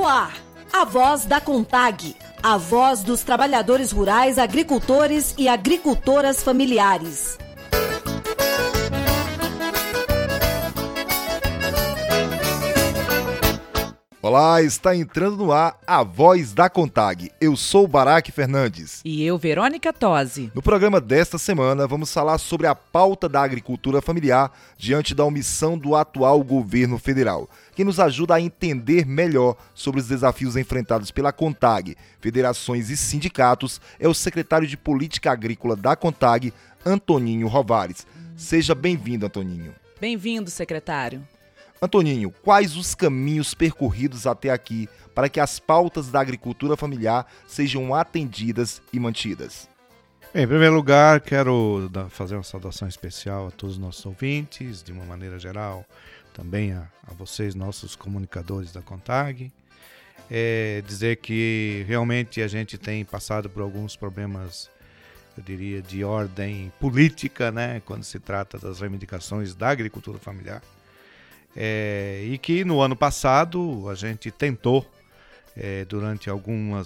No ar, a voz da CONTAG, a voz dos trabalhadores rurais, agricultores e agricultoras familiares. Olá, está entrando no ar a Voz da CONTAG. Eu sou o Baraque Fernandes. E eu, Verônica Tosi. No programa desta semana, vamos falar sobre a pauta da agricultura familiar diante da omissão do atual governo federal. Quem nos ajuda a entender melhor sobre os desafios enfrentados pela CONTAG, federações e sindicatos, é o secretário de Política Agrícola da CONTAG, Antoninho Rovares. Seja bem-vindo, Antoninho. Bem-vindo, secretário. Antoninho, quais os caminhos percorridos até aqui para que as pautas da agricultura familiar sejam atendidas e mantidas? Bem, em primeiro lugar, quero fazer uma saudação especial a todos os nossos ouvintes, de uma maneira geral, também a vocês, nossos comunicadores da CONTAG. Dizer que realmente a gente tem passado por alguns problemas, eu diria, de ordem política, né, quando se trata das reivindicações da agricultura familiar. E que no ano passado a gente tentou, durante algum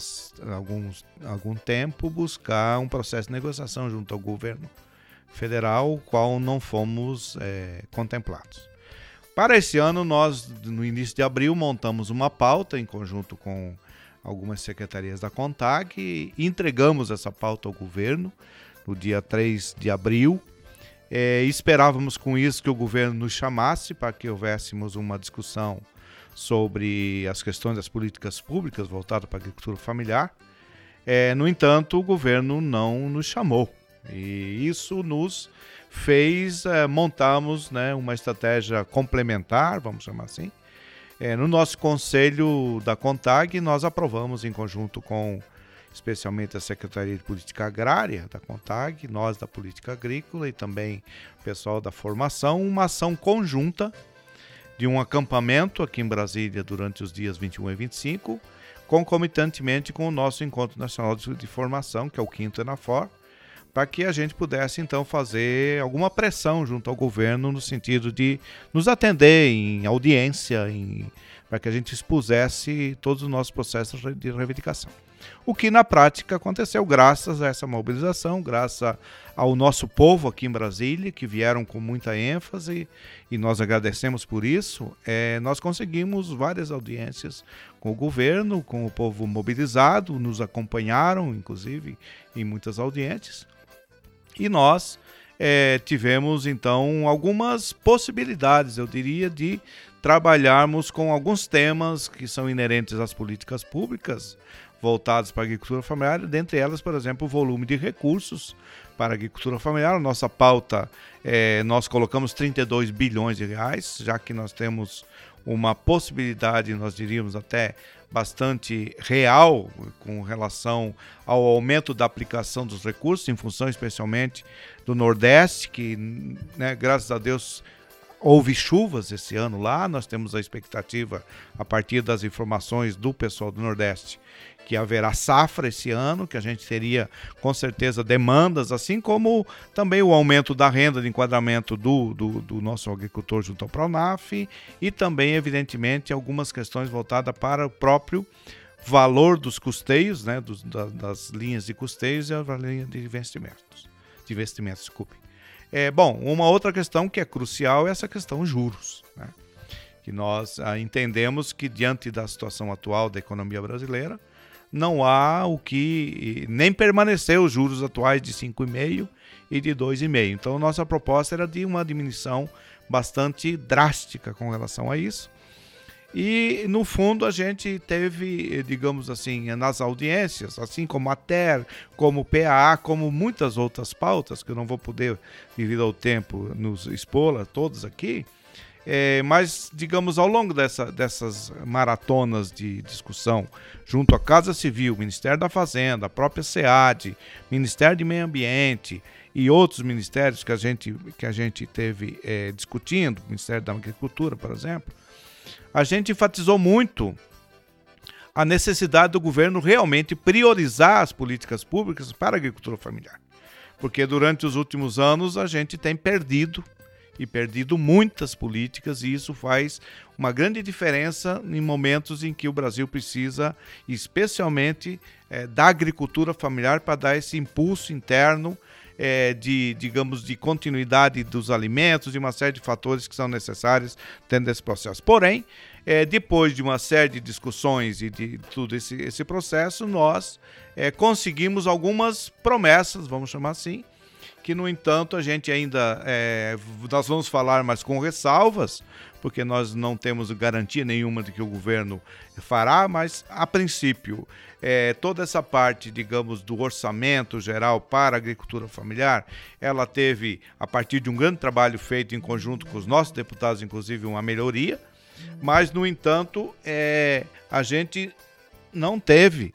tempo, buscar um processo de negociação junto ao governo federal, o qual não fomos contemplados. Para esse ano, nós, no início de abril, montamos uma pauta em conjunto com algumas secretarias da CONTAG e entregamos essa pauta ao governo no dia 3 de abril. Esperávamos com isso que o governo nos chamasse para que houvéssemos uma discussão sobre as questões das políticas públicas voltadas para a agricultura familiar. No entanto, o governo não nos chamou e isso nos fez montarmos, né, uma estratégia complementar, vamos chamar assim. No nosso conselho da CONTAG, nós aprovamos em conjunto com especialmente a Secretaria de Política Agrária da CONTAG, nós da Política Agrícola e também o pessoal da formação, uma ação conjunta de um acampamento aqui em Brasília durante os dias 21 e 25, concomitantemente com o nosso Encontro Nacional de Formação, que é o 5º ENAFOR, para que a gente pudesse então fazer alguma pressão junto ao governo no sentido de nos atender em audiência, para que a gente expusesse todos os nossos processos de reivindicação. O que na prática aconteceu graças a essa mobilização, graças ao nosso povo aqui em Brasília, que vieram com muita ênfase e nós agradecemos por isso. Nós conseguimos várias audiências com o governo, com o povo mobilizado, nos acompanharam inclusive em muitas audiências e nós tivemos então algumas possibilidades, eu diria, de trabalharmos com alguns temas que são inerentes às políticas públicas voltados para a agricultura familiar, dentre elas, por exemplo, o volume de recursos para a agricultura familiar. A nossa pauta, nós colocamos 32 bilhões de reais, já que nós temos uma possibilidade, nós diríamos até bastante real, com relação ao aumento da aplicação dos recursos, em função especialmente do Nordeste, que, né, graças a Deus, houve chuvas esse ano lá. Nós temos a expectativa, a partir das informações do pessoal do Nordeste, que haverá safra esse ano, que a gente teria com certeza demandas, assim como também o aumento da renda de enquadramento do nosso agricultor junto ao Pronaf e também, evidentemente, algumas questões voltadas para o próprio valor dos custeios, né, das linhas de custeios e a linha de investimentos. Desculpe. Uma outra questão que é crucial é essa questão juros, né? Que nós entendemos que diante da situação atual da economia brasileira, não há o que nem permanecer os juros atuais de 5,5% e de 2,5%. Então, nossa proposta era de uma diminuição bastante drástica com relação a isso. E, no fundo, a gente teve, digamos assim, nas audiências, assim como a TER, como o PAA, como muitas outras pautas, que eu não vou poder, devido ao tempo, nos expor todas aqui, mas, digamos, ao longo dessas maratonas de discussão, junto à Casa Civil, Ministério da Fazenda, a própria SEAD, Ministério de Meio Ambiente e outros ministérios que a gente teve discutindo, Ministério da Agricultura, por exemplo, a gente enfatizou muito a necessidade do governo realmente priorizar as políticas públicas para a agricultura familiar. Porque durante os últimos anos a gente tem perdido e perdido muitas políticas, e isso faz uma grande diferença em momentos em que o Brasil precisa, especialmente, da agricultura familiar para dar esse impulso interno de continuidade dos alimentos e uma série de fatores que são necessários dentro desse processo. Porém, depois de uma série de discussões e de todo esse processo, nós conseguimos algumas promessas, vamos chamar assim, que, no entanto, a gente ainda, nós vamos falar, mas com ressalvas, porque nós não temos garantia nenhuma de que o governo fará, mas, a princípio, toda essa parte, digamos, do orçamento geral para a agricultura familiar, ela teve, a partir de um grande trabalho feito em conjunto com os nossos deputados, inclusive, uma melhoria, mas, no entanto, a gente não teve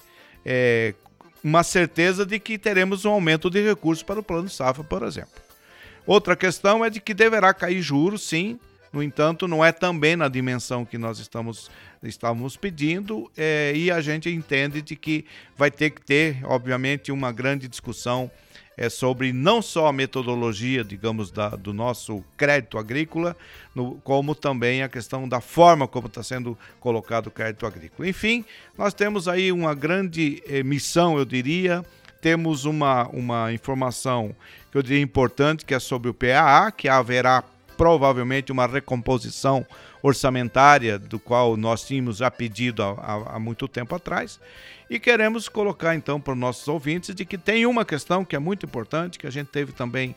uma certeza de que teremos um aumento de recursos para o Plano Safra, por exemplo. Outra questão é de que deverá cair juros, sim, no entanto, não é também na dimensão que nós estávamos pedindo, e a gente entende de que vai ter que ter, obviamente, uma grande discussão sobre não só a metodologia, digamos, do nosso crédito agrícola, como também a questão da forma como está sendo colocado o crédito agrícola. Enfim, nós temos aí uma grande missão, eu diria. Temos uma informação que eu diria importante, que é sobre o PAA, que haverá provavelmente uma recomposição orçamentária, do qual nós tínhamos já pedido há muito tempo atrás, e queremos colocar então para os nossos ouvintes de que tem uma questão que é muito importante, que a gente teve também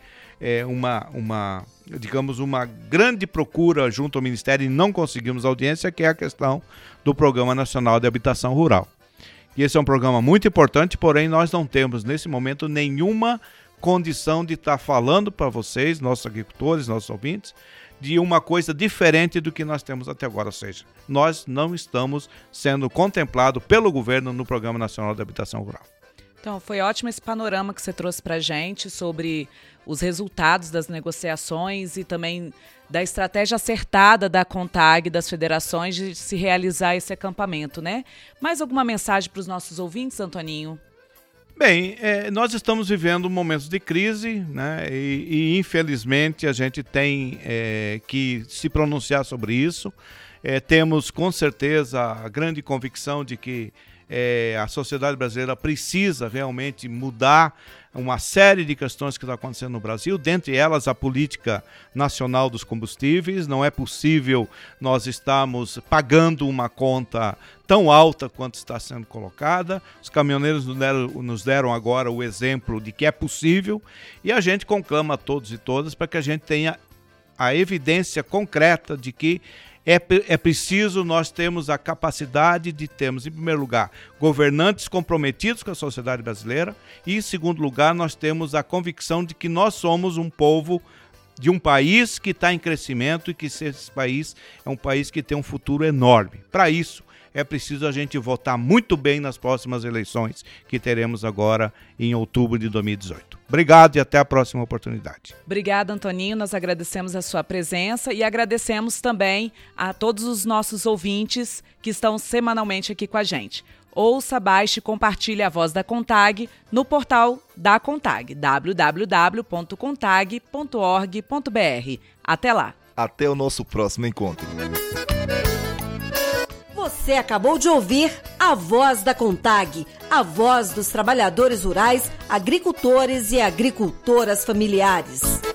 uma grande procura junto ao Ministério e não conseguimos audiência, que é a questão do Programa Nacional de Habitação Rural. E esse é um programa muito importante, porém nós não temos nesse momento nenhuma condição de estar falando para vocês, nossos agricultores, nossos ouvintes, de uma coisa diferente do que nós temos até agora, ou seja, nós não estamos sendo contemplados pelo governo no Programa Nacional de Habitação Rural. Então, foi ótimo esse panorama que você trouxe para a gente sobre os resultados das negociações e também da estratégia acertada da CONTAG, das federações, de se realizar esse acampamento, né? Mais alguma mensagem para os nossos ouvintes, Antoninho? Bem, nós estamos vivendo momentos de crise, né? E infelizmente a gente tem que se pronunciar sobre isso. Temos com certeza a grande convicção de que a sociedade brasileira precisa realmente mudar uma série de questões que estão acontecendo no Brasil, dentre elas a política nacional dos combustíveis. Não é possível nós estarmos pagando uma conta tão alta quanto está sendo colocada. Os caminhoneiros nos deram agora o exemplo de que é possível, e a gente conclama a todos e todas para que a gente tenha a evidência concreta de que é preciso nós termos a capacidade de termos, em primeiro lugar, governantes comprometidos com a sociedade brasileira, e, em segundo lugar, nós temos a convicção de que nós somos um povo de um país que está em crescimento e que esse país é um país que tem um futuro enorme. Para isso, é preciso a gente votar muito bem nas próximas eleições que teremos agora em outubro de 2018. Obrigado e até a próxima oportunidade. Obrigada, Antoninho. Nós agradecemos a sua presença e agradecemos também a todos os nossos ouvintes que estão semanalmente aqui com a gente. Ouça, baixe e compartilhe a voz da CONTAG no portal da CONTAG, www.contag.org.br. Até lá. Até o nosso próximo encontro. Você acabou de ouvir a Voz da CONTAG, a voz dos trabalhadores rurais, agricultores e agricultoras familiares.